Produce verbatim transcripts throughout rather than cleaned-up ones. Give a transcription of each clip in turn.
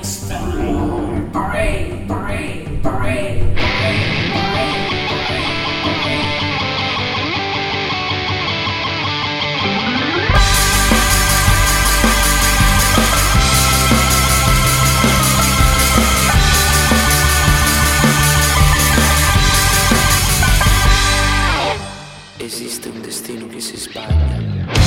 Esiste un destino che si sbaglia.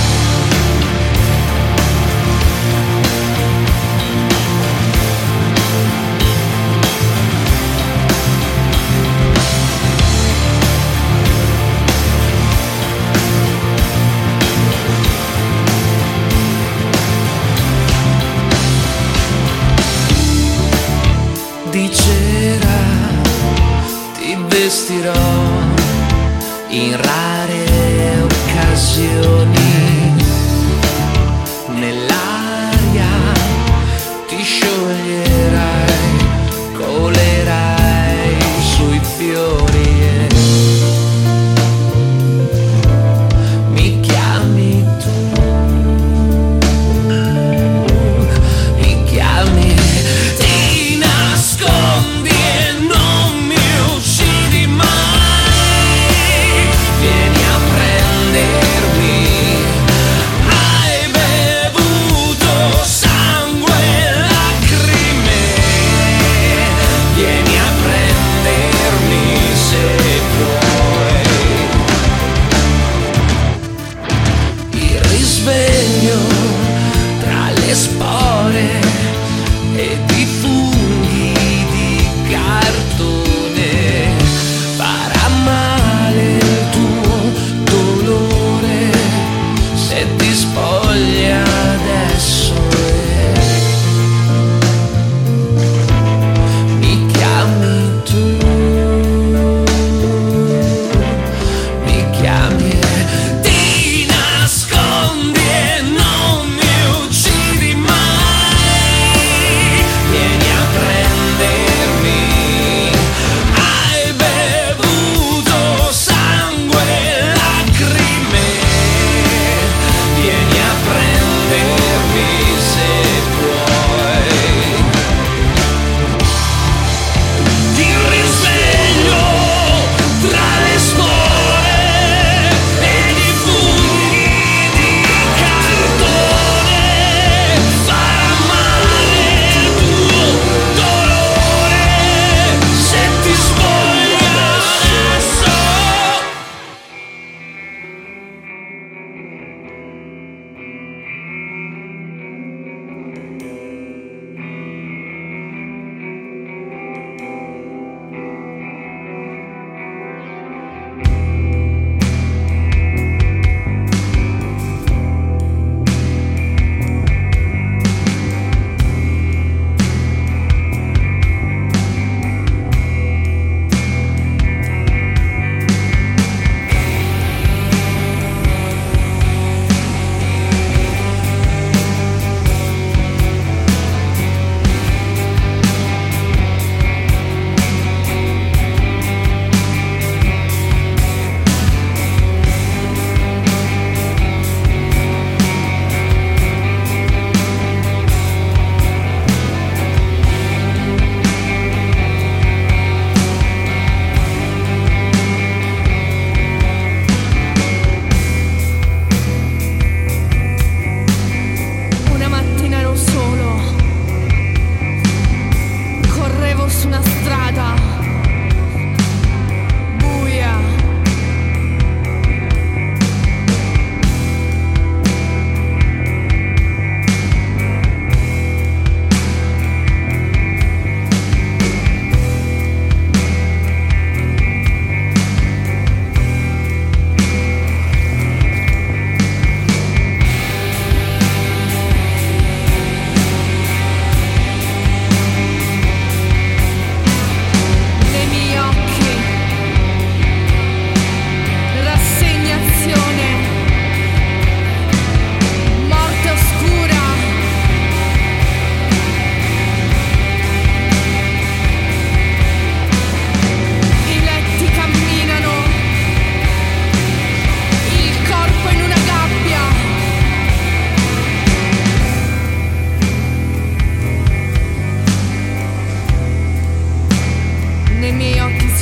Di cera ti vestirò in rare occasioni, nell'aria ti scioglierai, colerai sui fiori e mi chiami tu, mi chiami, ti nascondi e non mi uccidi mai. Vieni a prendermi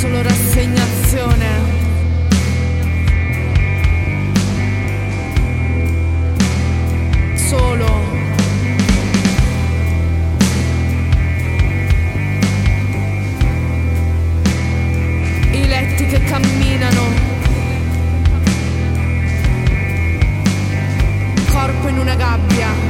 solo rassegnazione. Solo i letti che camminano, corpo in una gabbia.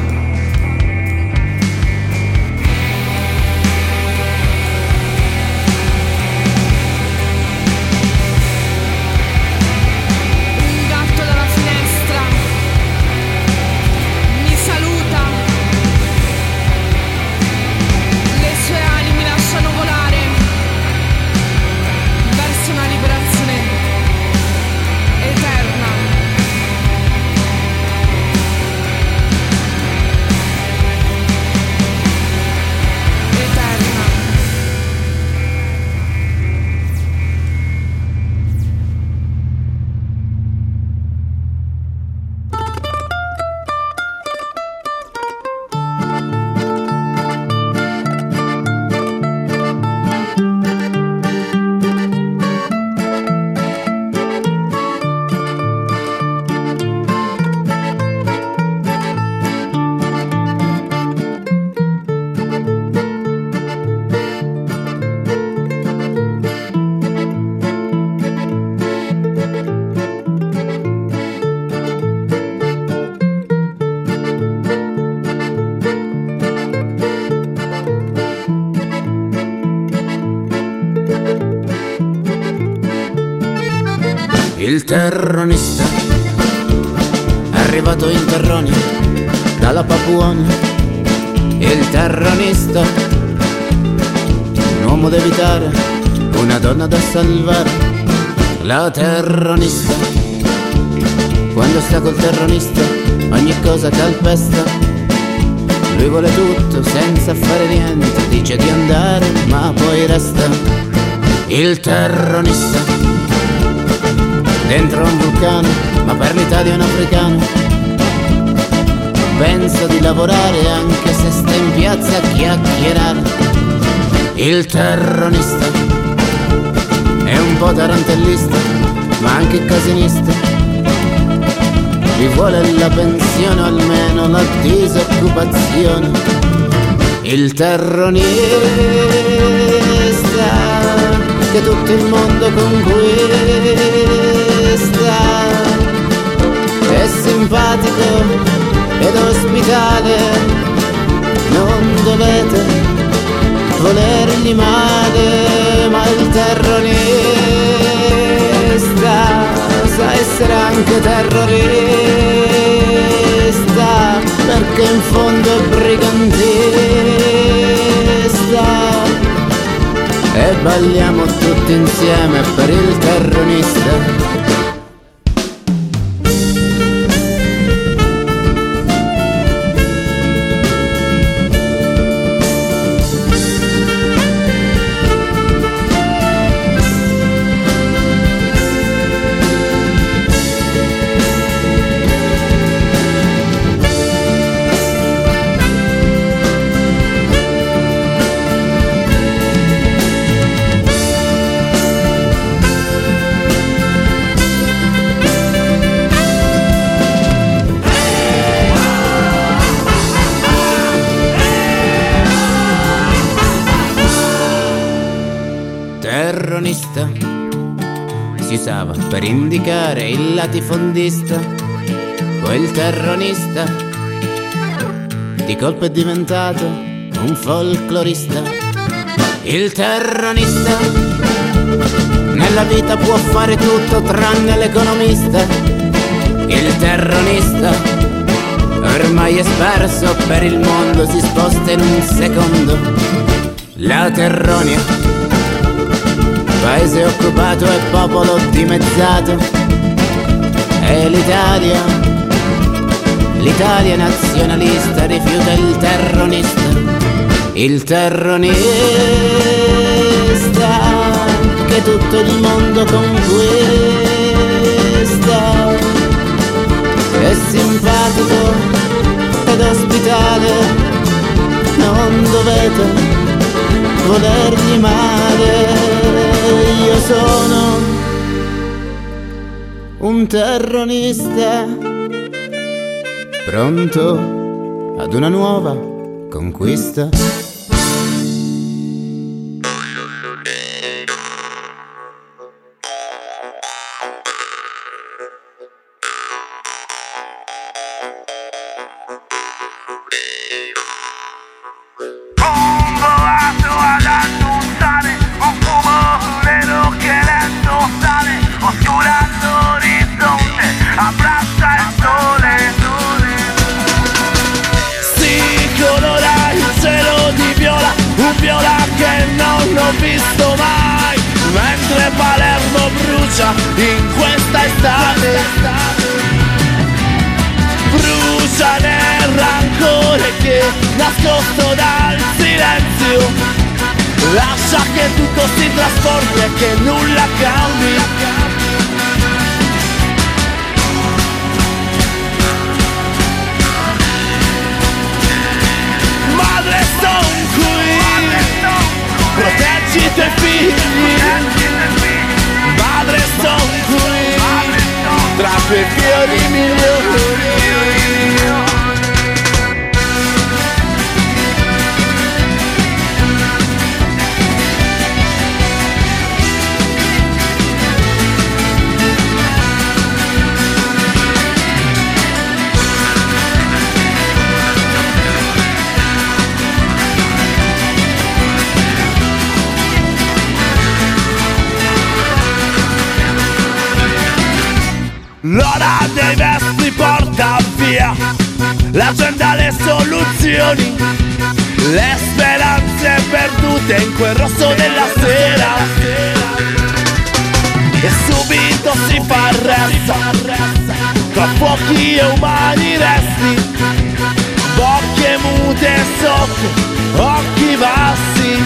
Il terronista arrivato in terroni dalla Papuana. Il terronista, un uomo da evitare, una donna da salvare. La terronista, quando sta col terronista ogni cosa calpesta. Lui vuole tutto senza fare niente, dice di andare ma poi resta. Il terronista dentro un vulcano, ma per l'Italia è un africano. Pensa di lavorare anche se sta in piazza a chiacchierare. Il terronista è un po' tarantellista, ma anche casinista. Lui vuole la pensione o almeno la disoccupazione. Il terronista che tutto il mondo conquista. È simpatico ed ospitale, non dovete volergli male, ma il terronista sa essere anche terrorista, perché in fondo è brigantista. E balliamo tutti insieme per il terronista. Terronista si usava per indicare il latifondista. Quel terronista di colpo è diventato un folclorista. Il terronista nella vita può fare tutto tranne l'economista. Il terronista ormai è sparso per il mondo, si sposta in un secondo. La Terronia, paese occupato e popolo dimezzato. E l'Italia, l'Italia nazionalista rifiuta il terronista. Il terronista che tutto il mondo conquista. È simpatico ed ospitale, non dovete volergli male. Io sono un terronista pronto ad una nuova conquista. Visto mai mentre Palermo brucia in questa estate, brucia nel rancore che nascosto dal silenzio lascia che tutto si trasformi e che nulla cambi. Madre son qui, proteggi i tuoi figli, madre son qui, tra quei fiori migliori. L'ora dei vestiti porta via l'agenda, le soluzioni, le speranze perdute in quel rosso della sera. E subito si fa ressa tra fuochi e umani resti, bocche mute sotto occhi bassi.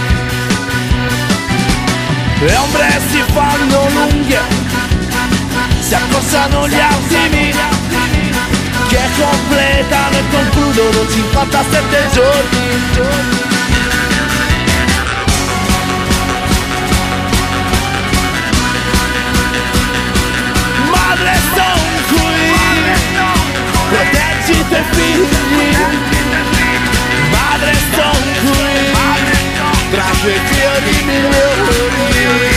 Le ombre si fanno lunghe, si accorciano gli attimi che completano e concludono cinquantasette giorni. Madre son qui, proteggi i tuoi figli, madre son qui, tra quei fiori migliori.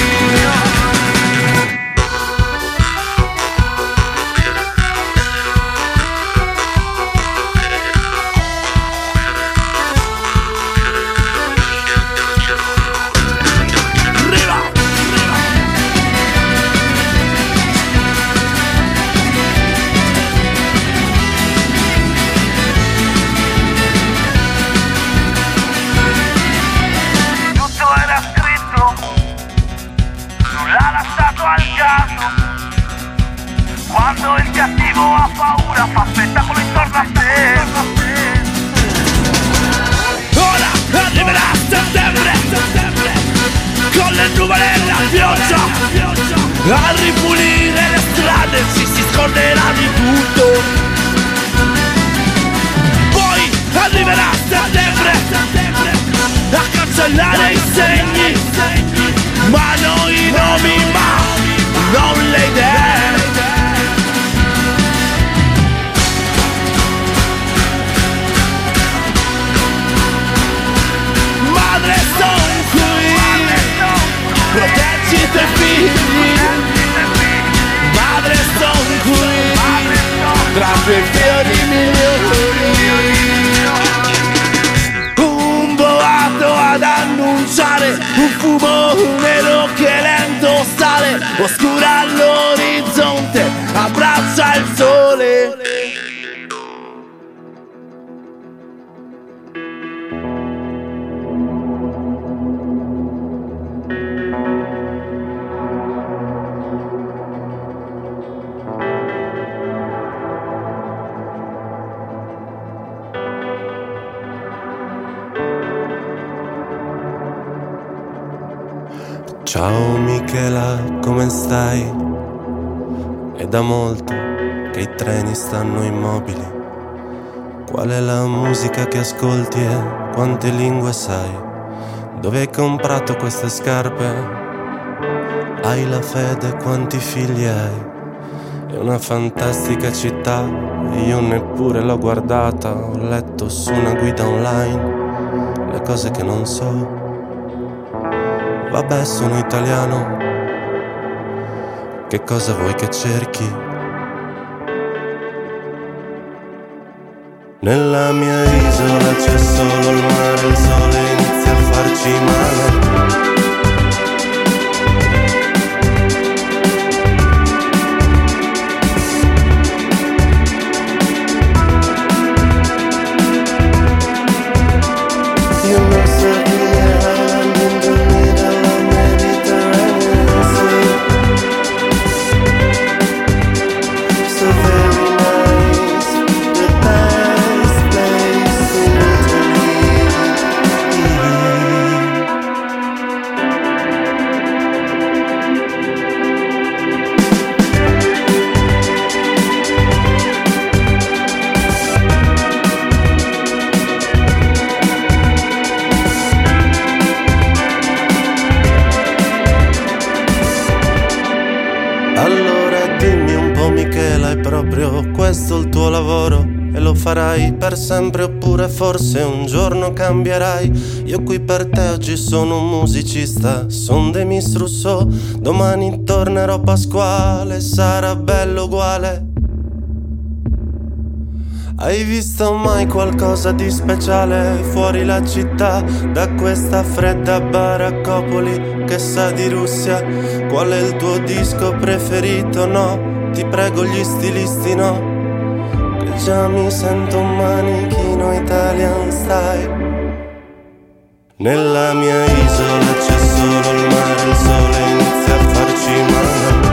Quando il cattivo ha paura fa spettacolo intorno a te. Ora arriverà settembre, con le nuvole e la pioggia, a ripulire le strade ci si scorderà di tutto. Poi arriverà settembre, a cancellare i segni, ma non i nomi, ma non le idee. Madre son qui, proteggi i tuoi figli, madre son qui, tra quei fiori migliori. Un boato ad annunciare un fumo nero che lento sale, oscura l'orizzonte, abbraccia il sole. Ciao Michela, come stai? È da molto che i treni stanno immobili. Qual è la musica che ascolti e quante lingue sai? Dove hai comprato queste scarpe? Hai la fede, quanti figli hai? È una fantastica città e io neppure l'ho guardata. Ho letto su una guida online le cose che non so. Vabbè, sono italiano, che cosa vuoi che cerchi? Nella mia isola c'è solo il mare, il sole inizia a farci male. Questo il tuo lavoro e lo farai per sempre oppure forse un giorno cambierai. Io qui per te oggi sono un musicista, son Demis Rousseau, domani tornerò Pasquale, sarà bello uguale. Hai visto mai qualcosa di speciale fuori la città, da questa fredda baraccopoli che sa di Russia? Qual è il tuo disco preferito? No, ti prego gli stilisti no, che già mi sento un manichino Italian style. Nella mia isola c'è solo il mare, il sole inizia a farci male.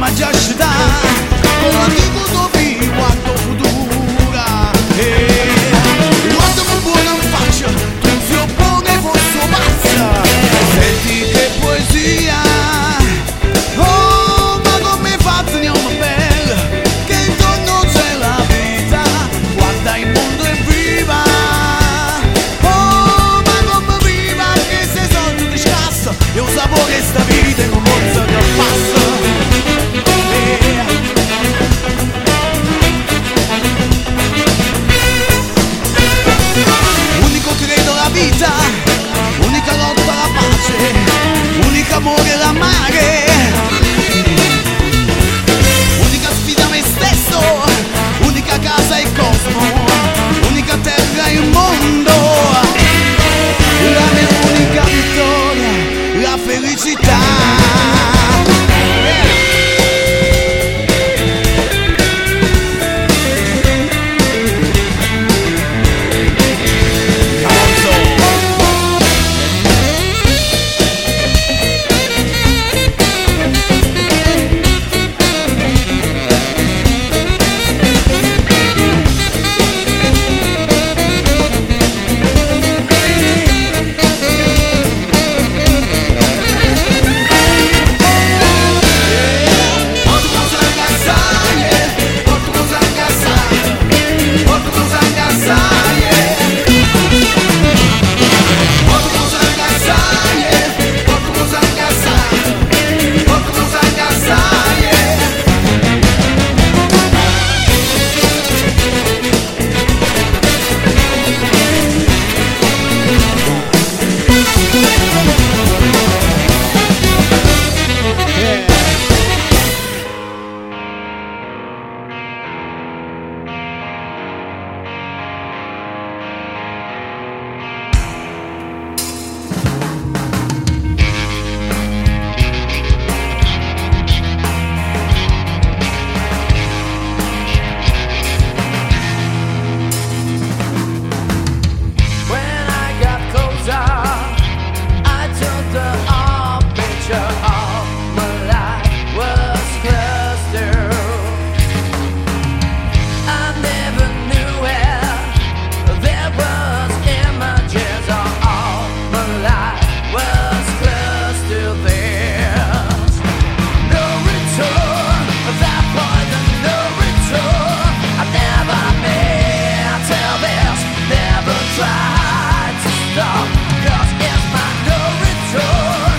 ma già scelta con la filosofia quanto futura e quanto mi buona in faccia tu si oppone fosse pazza senti che poesia oh ma come fate ne una bella che intorno c'è la vita guarda il mondo è viva oh ma come viva che sei solito di scassa e un sapore sta vita e non mozza che passa yeah. Unico credo alla vita unica lotta alla pace unico amore alla mare unica sfida me stesso unica casa il cosmo unica terra il mondo la mia unica vittoria la felicità Try to stop, 'cause it's my no return.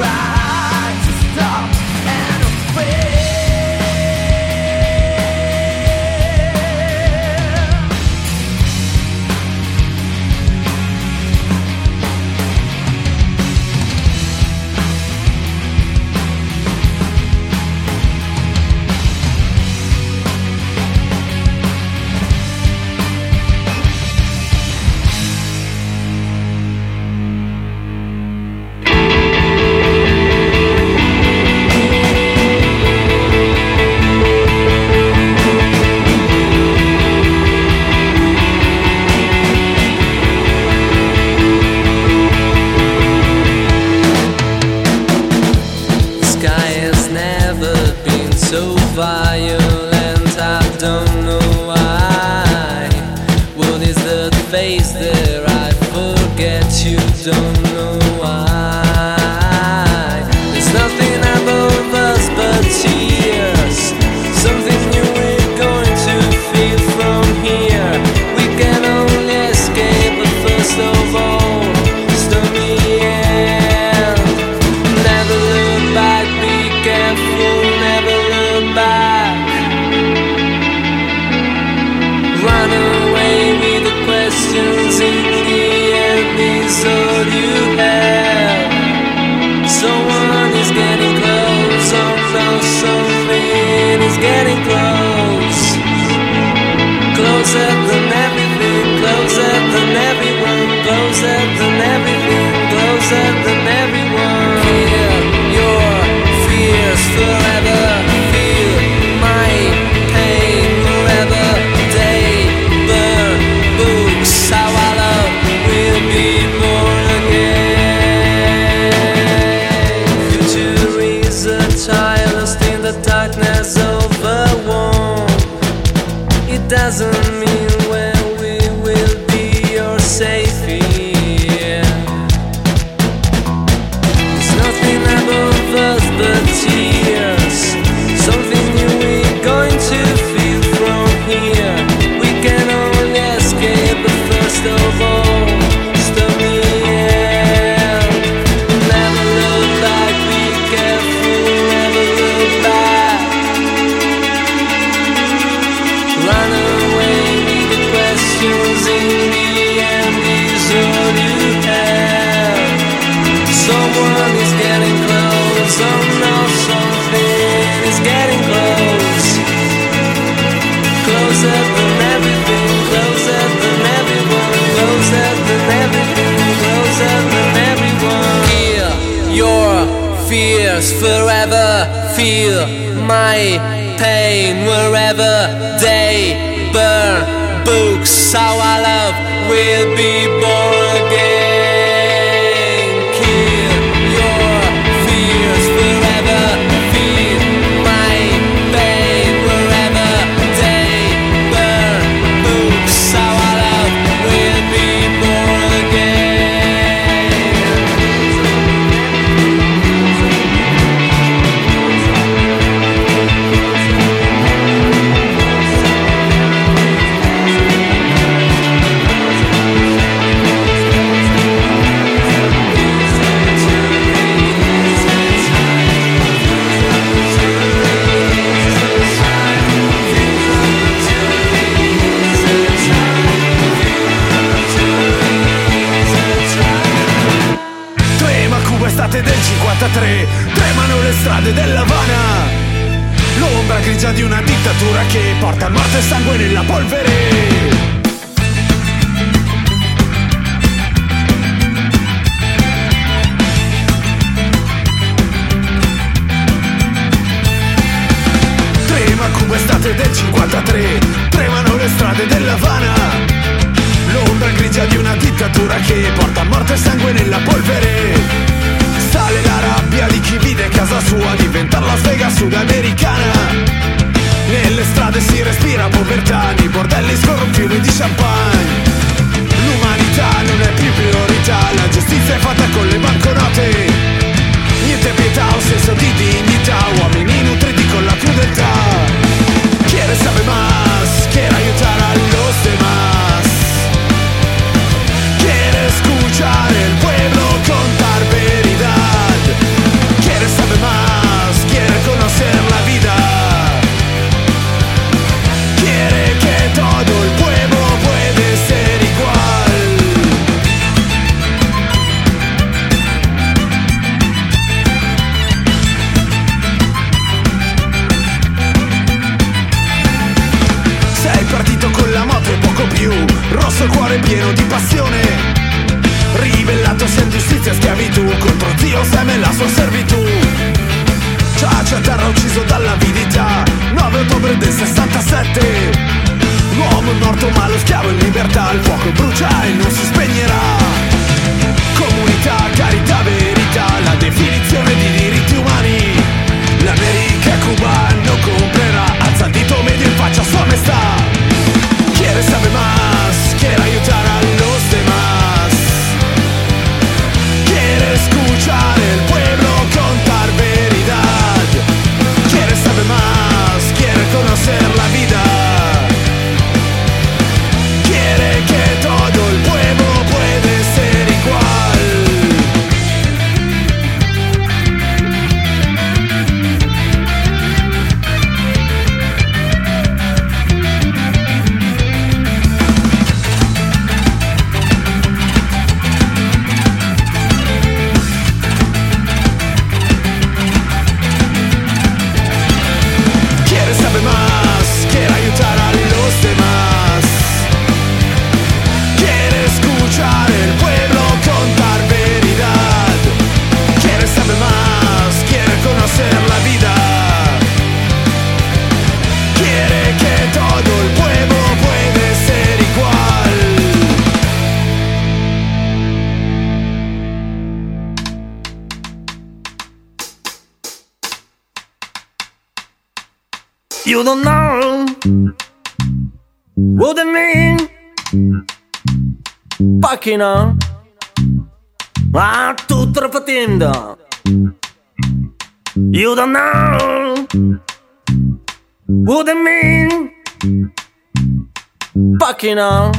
tried to stop and afraid. Violent, I don't know why. What is the face there? I forget, you don't know why. There's nothing above us but tears. Something new we're going to feel from here. We can only escape, but first of all, stormy end. Never look back, be careful, never look back. Run away with the questions, in the end is all you have. Someone is getting close, oh no, something is getting close. Closer than everything, closer than everyone, closer than everything, closer than everyone. Feel your fears forever, feel my pain wherever they burn. Books, how I love will be born again. Future is a child lost in the darkness of a womb. It doesn't mean where we will be or safe here. There's nothing above us but tears. Something new we're going to feel from here. We can only escape, but first of all, stormy end. Never look back, be careful, never look back. Run away with the questions, in the end is all you have. Someone is getting close, oh no, something is getting close. Closer than everything, closer than everyone, closer than everything, closer than everyone. Feel your fears forever, feel my pain wherever they burn. Books, how I love will be born again. Kill your fears forever, feel my pain wherever they burn. Books, how I love will be born again. Trema Cuba, estate del cinquantatré, tremano le strade dell'Havana. L'ombra grigia di una dittatura che porta morte e sangue nella polvere. Trema Cuba, estate del cinquantatré, tremano le strade dell'Havana. L'ombra grigia di una dittatura che porta morte e sangue nella polvere. Sale la rabbia di chi vive casa sua diventare Las Vegas sudamericana. Nelle strade si respira povertà, nei bordelli scorrono fiumi di champagne. L'umanità non è più priorità, la giustizia è fatta con le banconote. Niente pietà o senso di dignità, uomini nutriti con la crudeltà. Quiere saber más, quiere aiutar a los demás. Quiere escuchar el pueblo contar veridad. schiavitù, contro Dio Sam e la sua servitù. Giace a terra ucciso dall'avidità, nove ottobre del sessantasette. L'uomo morto ma lo schiavo in libertà, il fuoco brucia e non si spegnerà. Comunità, carità, verità, la definizione di diritti umani. L'America e Cuba non comprerà, alza il dito medio in faccia sua onestà. Quiere saber más, quiere ayudar a los demás. Quiere escuchar el pueblo contar veridad. Quiere saber más, quiere conocer la vida. Quiere que todo el pueblo puede ser igual. You don't know what I mean. Pacchina a tutta la fatinda. You don't know what I mean. Pacchina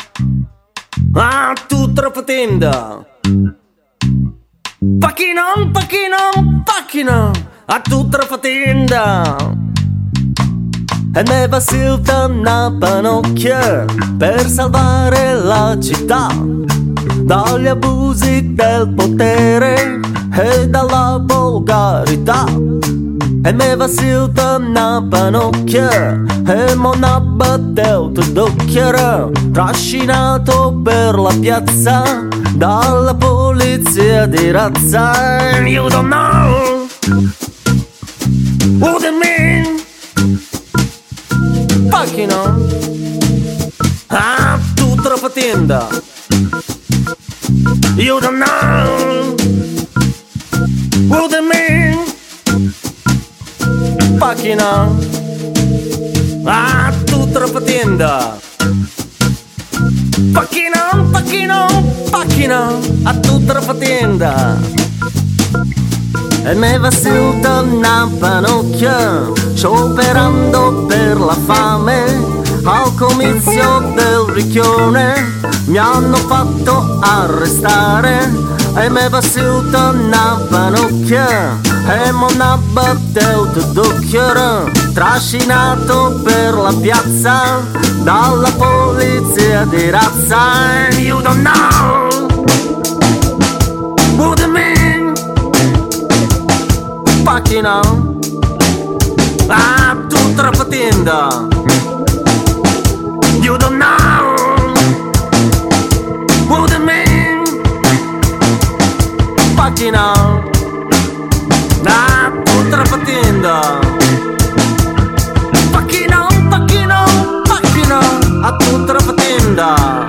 a tutta la fatinda. Pacchina, pacchina, pacchina a tutta la fatinda. E ne va silta una panocchia per salvare la città dagli abusi del potere e dalla volgarità. E ne va silta una panocchia e mon abbatteu d'occhiera, trascinato per la piazza dalla polizia di razza. You don't know what I mean. Pacchina a tutta la fatinda. You don't know what I mean. Pacchina a tutta la fatinda. Pacchina, pacchina, pacchina a tutta la fatinda. E me va silta una panocchia, scioperando per la fame. Al comizio del Ricchione mi hanno fatto arrestare. E me va silta una panocchia e mon abbatteu d'occhiera, trascinato per la piazza dalla polizia di razza. You don't know what I mean. Pacchina a tutta la fatinda. You don't know what I mean. Pacchina a tutta la fatinda. Pacchina, pacchina, pacchina a tutta la fatinda.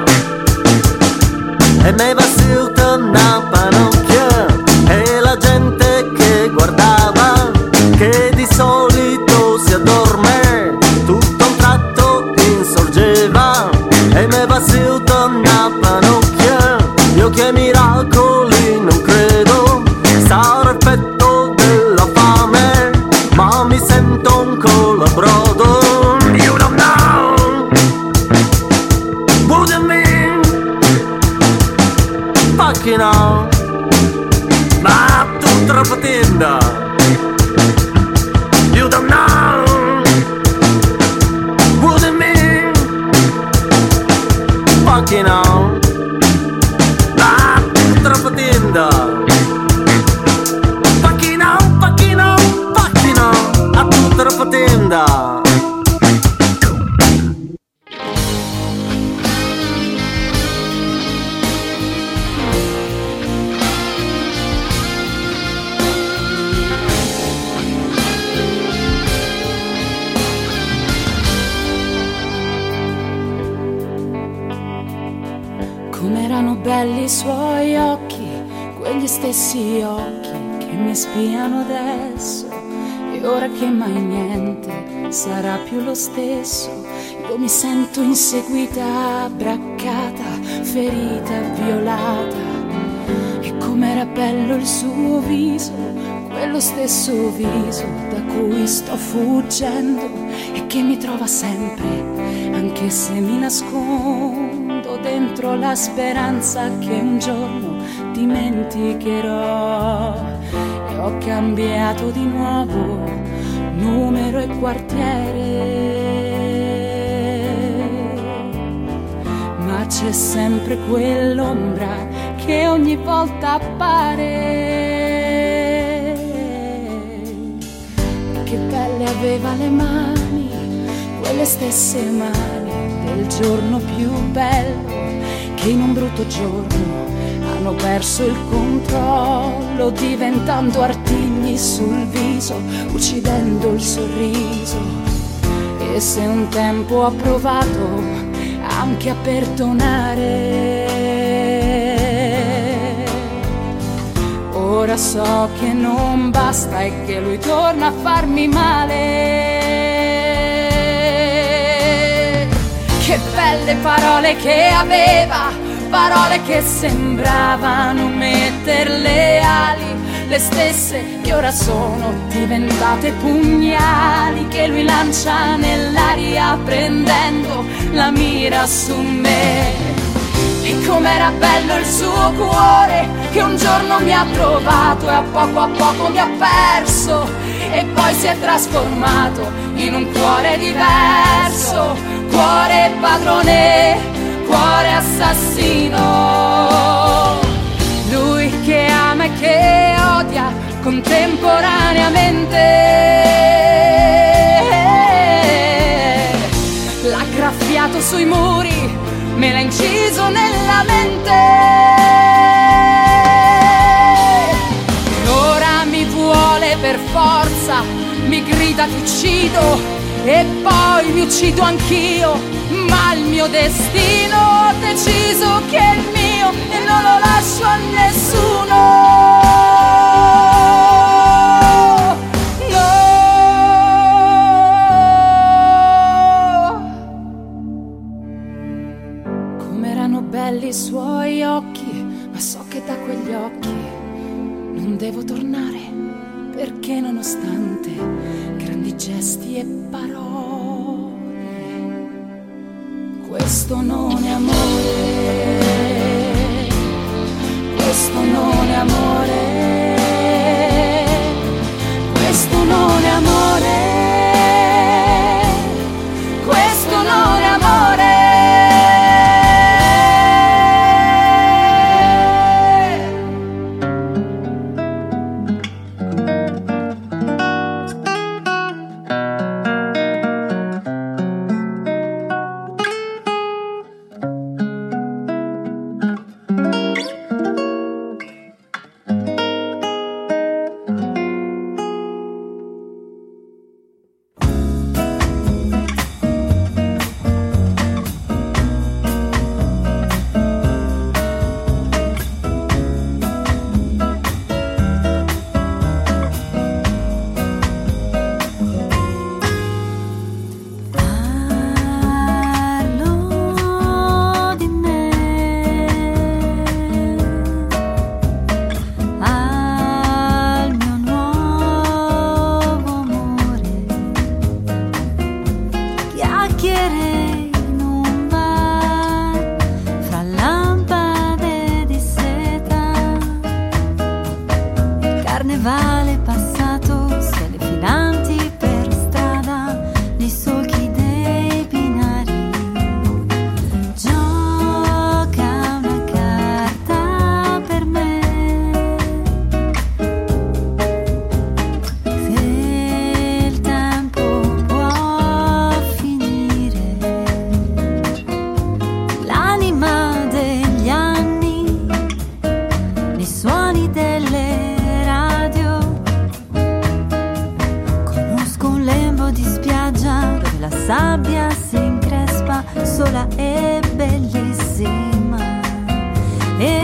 E me va silta una panocchia e la gente che guardava, che di solito si addorme, tutto a un tratto insorgeva. E me va silta una panocchia, io che miracoli non credo, sarà il petto della fame, ma mi sento un colabrodo. You don't know what I mean. Pacchina ma tutta la fatinda. You don't know what I mean. Pacchina ma tutta la fatinda. Pacchina, pacchina, pacchina a tutta la fatinda. belli i suoi occhi, quegli stessi occhi che mi spiano adesso. E ora che mai niente sarà più lo stesso, io mi sento inseguita, braccata, ferita, violata. E com'era bello il suo viso, quello stesso viso da cui sto fuggendo e che mi trova sempre, anche se mi nascondo dentro la speranza che un giorno dimenticherò. E ho cambiato di nuovo numero e quartiere, ma c'è sempre quell'ombra che ogni volta appare. Che belle aveva le mani, quelle stesse mani del giorno più bello, che in un brutto giorno hanno perso il controllo, diventando artigli sul viso, uccidendo il sorriso. E se un tempo ho provato anche a perdonare, ora so che non basta e che lui torna a farmi male. Che belle parole che aveva, parole che sembravano metter le ali, le stesse che ora sono diventate pugnali che lui lancia nell'aria prendendo la mira su me. E com'era bello il suo cuore, che un giorno mi ha trovato e a poco a poco mi ha perso, e poi si è trasformato in un cuore diverso, cuore padrone, cuore assassino. Lui che ama e che odia contemporaneamente, l'ha graffiato sui muri, me l'ha inciso nella mente. Ora mi vuole per forza, mi grida ti uccido e poi mi uccido anch'io, ma il mio destino ho deciso che è il mio e non lo lascio a nessuno. Belli i suoi occhi, ma so che da quegli occhi non devo tornare, perché nonostante grandi gesti e parole, questo non è amore, questo non è amore, questo non è amore, questo non è amore. sabbia si increspa sola e bellissima, e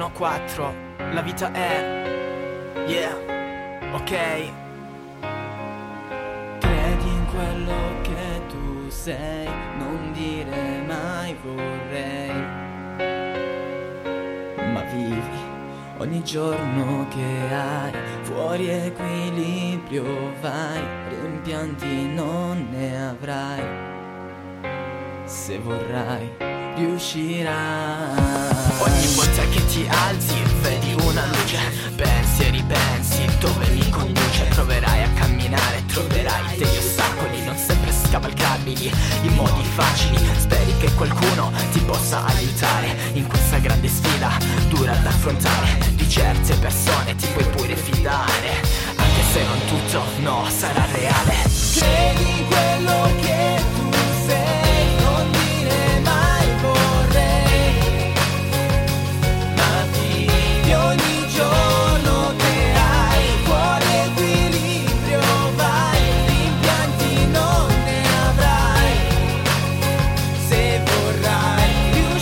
uno quattro, la vita è, yeah, ok. Credi in quello che tu sei, non dire mai vorrei, ma vivi ogni giorno che hai, fuori equilibrio vai, rimpianti non ne avrai, se vorrai riuscirai. Ogni volta che ti alzi vedi una luce, pensi e ripensi dove mi conduce, proverai a camminare, troverai degli ostacoli non sempre scavalcabili in modi facili, speri che qualcuno ti possa aiutare in questa grande sfida dura da affrontare, di certe persone ti puoi pure fidare, anche se non tutto no sarà reale. Credi in quello che tu sei, non dire mai vorrei, ma vivi ogni giorno che hai, fuori equilibrio vai, rimpianti non ne avrai, se vorrai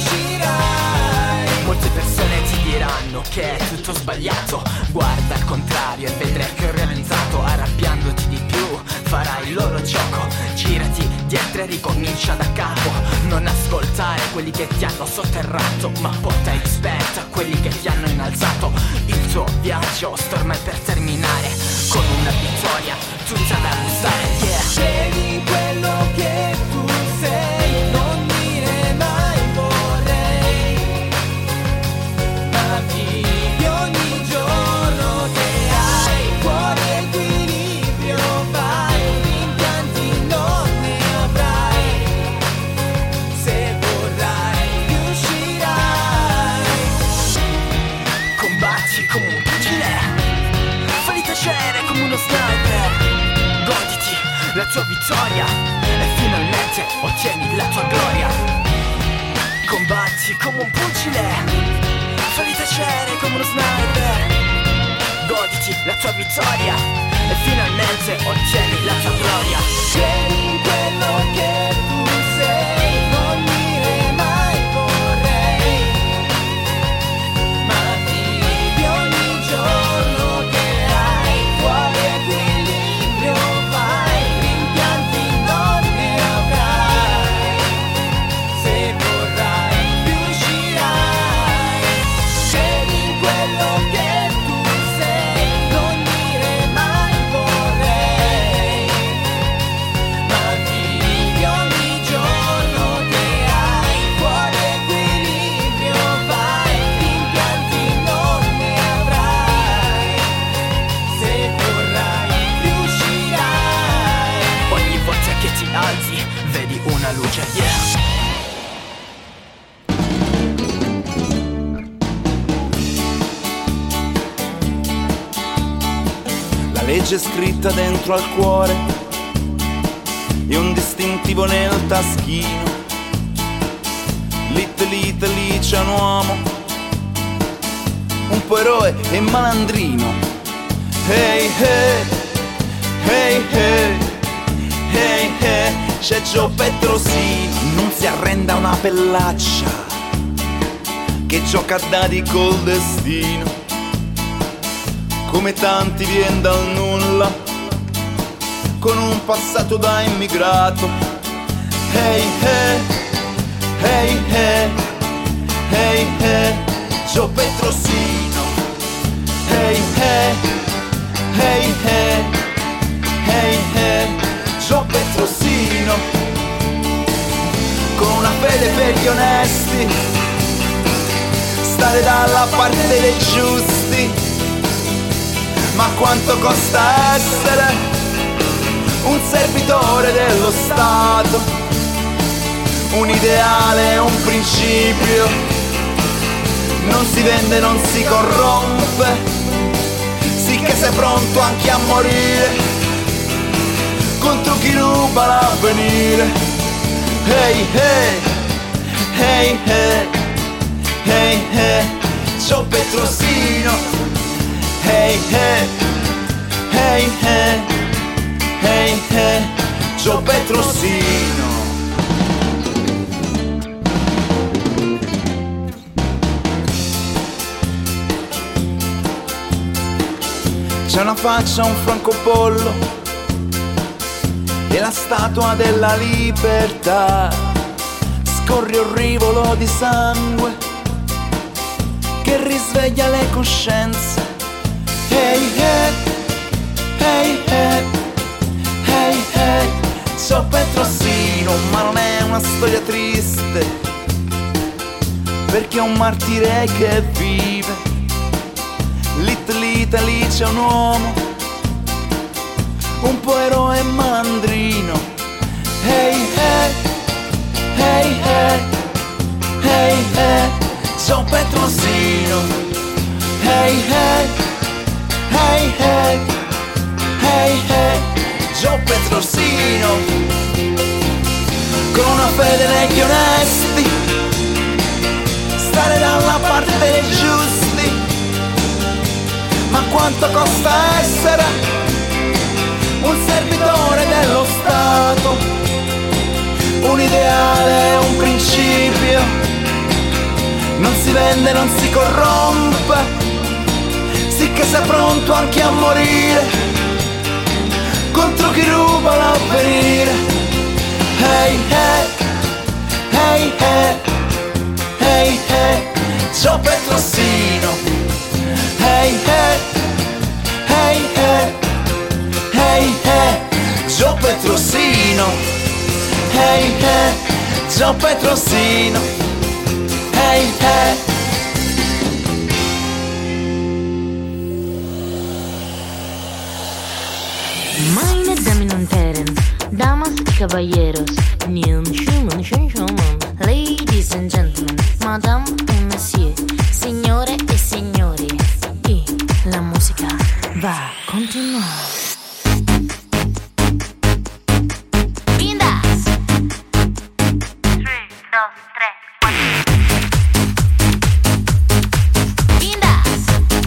riuscirai. Molte persone ti diranno che è tutto sbagliato, guarda al contrario e vedrai che ho realizzato, arrabbiandoti di più farai il loro gioco, girati dietro e ricomincia da capo, non ascoltare quelli che ti hanno sotterrato, ma porta rispetto a quelli che ti hanno innalzato. Il tuo viaggio sta ormai per terminare, con una vittoria tutta da gustare, yeah. Scegli in quello che tu sei, non dire mai vorrei, ma vivi ogni giorno che hai, fuori equilibrio vai, rimpianti non ne avrai, se vorrai riuscirai. Combatti come un pugile, falli tacere come uno sniper, goditi la tua vittoria e finalmente ottieni la tua gloria. Combatti come un pugile, falli tacere come uno sniper, goditi la tua vittoria e finalmente ottieni la tua gloria. Credi in quello che tu sei, non dire mai vorrei, ma vivi ogni giorno che hai, fuori equilibrio vai, rimpianti non ne avrai, se vorrai riuscirai. Credi in quello che tu sei, non dire mai vorrei, ma vivi ogni giorno che hai, fuori equilibrio vai, rimpianti non ne avrai, se vorrai riuscirai. Ogni volta che ti alzi vedi una luce, yeah. La legge scritta dentro al cuore e un distintivo nel taschino. Little Italy c'è un uomo, un po' eroe e malandrino. Hey hey, hey hey, hey hey, c'è Gio Petrosino. Non si arrenda una pellaccia che gioca a dadi col destino. Come tanti vien dal nulla, con un passato da immigrato. Hey hey, hey hey, hey hey, Gio Petrosino. Hey hey, hey hey, hey hey, Gio Petrosino. Con una fede per gli onesti, stare dalla parte dei giusti. Ma quanto costa essere un servitore dello Stato? Un ideale, un principio, non si vende, non si corrompe. Sì che sei pronto anche a morire contro chi ruba l'avvenire. Hey hey, hey hey, hey hey, Gio Petrosino. Hey hey, hey hey, hey hey, Gio Petrosino. C'è una faccia, un francobollo e la statua della libertà. Scorre un rivolo di sangue che risveglia le coscienze. Hey hey, hey hey, hey hey. So Petrosino, ma non è una storia triste, perché è un martire che vive. Little Italy c'è un uomo, un po' eroe mandrino. Hey hey, hey hey, hey hey. So Petrosino. Hey hey, hey hey, hey hey. Joe Petrosino, con una fede negli onesti, stare dalla parte dei giusti. Ma quanto costa essere un servitore dello Stato? Un ideale, un principio, non si vende, non si corrompe, sì che sei pronto anche a morire contro chi ruba l'avvenire. Hey hey, hey hey, hey hey. Joe Petrosino. Hey hey, hey hey, hey hey. Joe Petrosino. Hey hey, Joe Petrosino. Hey hey. Meine Damen und Herren, Damas y Caballeros, Ladies and Gentlemen, Madame et Monsieur, Signore e Signori, e la musica va a continuare. Bindas! tre, dos, tre, quattro. Bindas!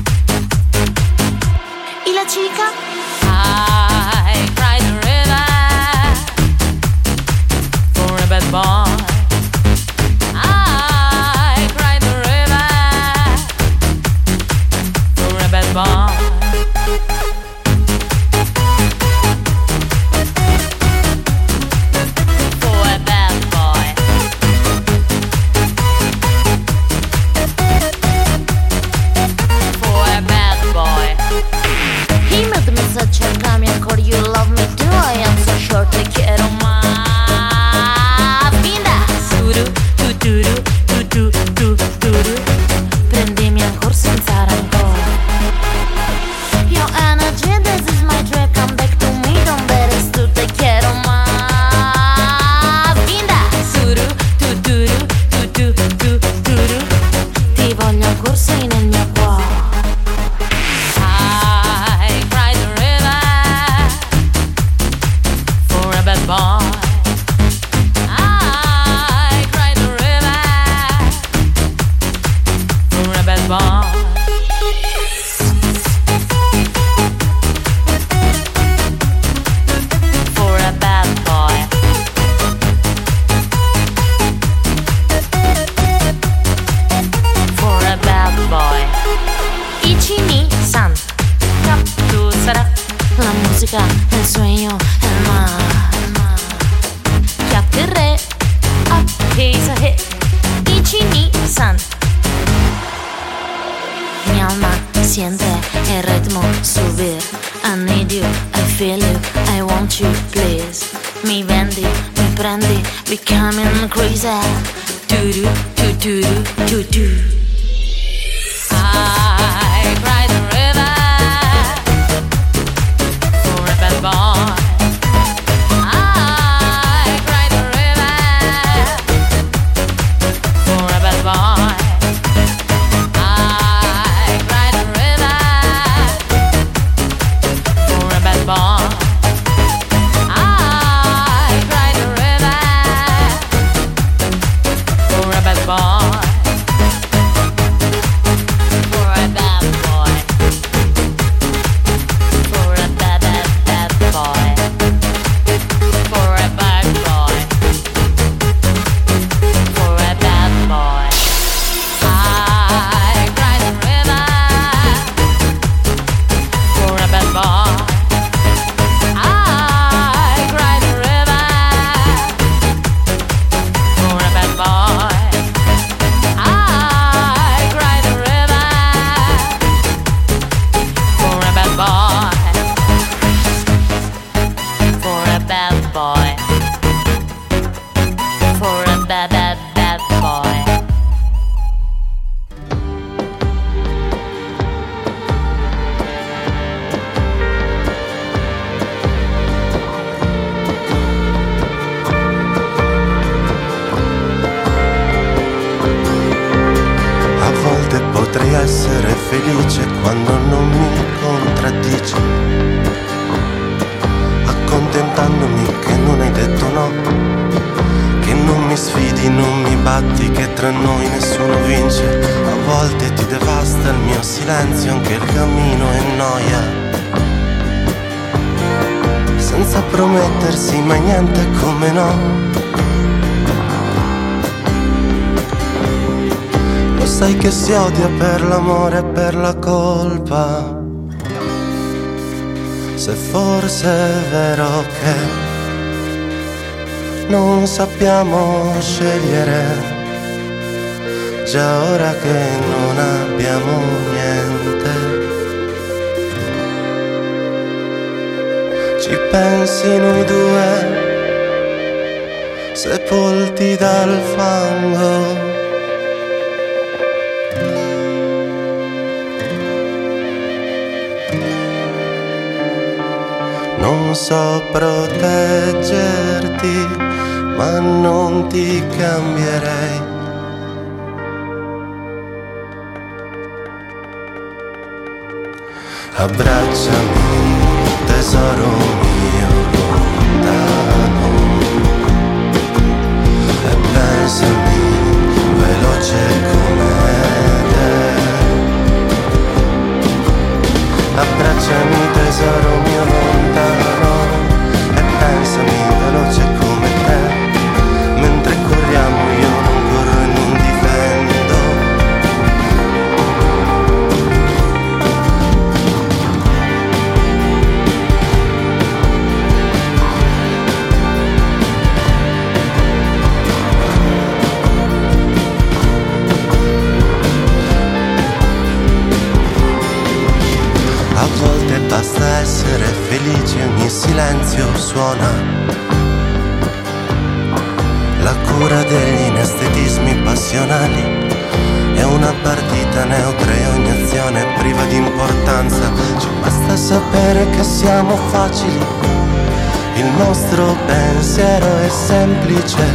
Y la chica? I cried the river for a bad boy. I cried the river for a bad boy. For a bad boy. For a bad boy. He made me such a camion, could you love me too? I am so short, te quiero más. Bindas! Turu, tu, turu, tu, tu, tu, turu. Prendimi ancora senza rancore. Your energy, this is my drug, come back to me, don't better tu, te quiero más. Bindas! Turu, tu, turu, tu, tu, tu, turu. Ti voglio ancora, sei nel mio cuore. I cried the river for a bad boy. I cried the river for a bad boy. For a bad boy. For a bad boy. Ichini-san, tu sarà la musica, il sueño, il mar. Chiapterre, appesa he. Ichini-san. Mi alma siente il ritmo subir. I need you, I feel you, I want you, please. Mi vendi, mi prendi, becoming crazy. Tu-du, tu-tu-du, tu-tu. I cried the river for a bad boy. I cried the river for a bad boy. I cried the river for a bad boy. I cried the river for a bad boy. For a tra noi nessuno vince. A volte ti devasta il mio silenzio, anche il cammino è noia. Senza promettersi mai niente come no. Lo sai che si odia per l'amore e per la colpa. Se forse è vero che non sappiamo scegliere, già ora che non abbiamo niente. Ci pensi noi due, sepolti dal fango. Non so proteggerti, ma non ti cambierei. Abbracciami, tesoro mio lontano, e pensami veloce come te. Abbracciami, tesoro mio lontano, e pensami veloce come te. Mentre corriamo io non corro e non difendo. A volte basta essere felici, ogni silenzio suona. La cura degli inestetismi passionali è una partita neutra e ogni azione è priva di importanza. Ci basta sapere che siamo facili, il nostro pensiero è semplice,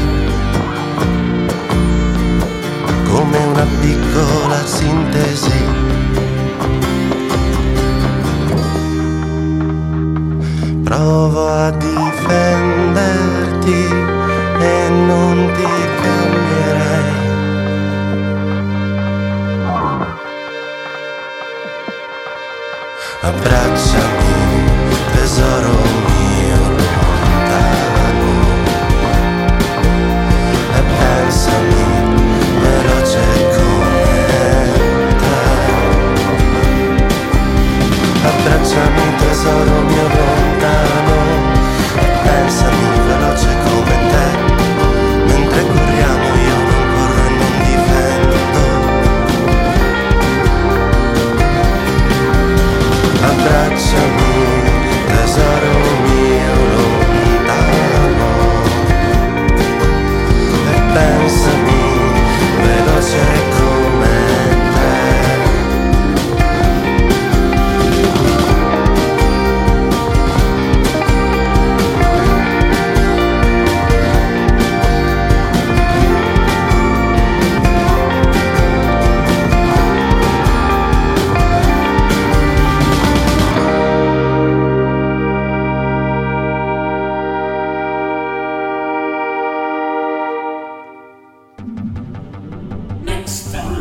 come una piccola sintesi. Provo a difenderti e non ti cambierei. Abbracciami, tesoro mio lontano, e pensami veloce come te. Abbracciami, tesoro mio lontano, e pensami veloce come te. Mentre corriamo io non corro e non difendo. Abbracciami, tesoro mio lontano, e pensami veloce come te. Next time.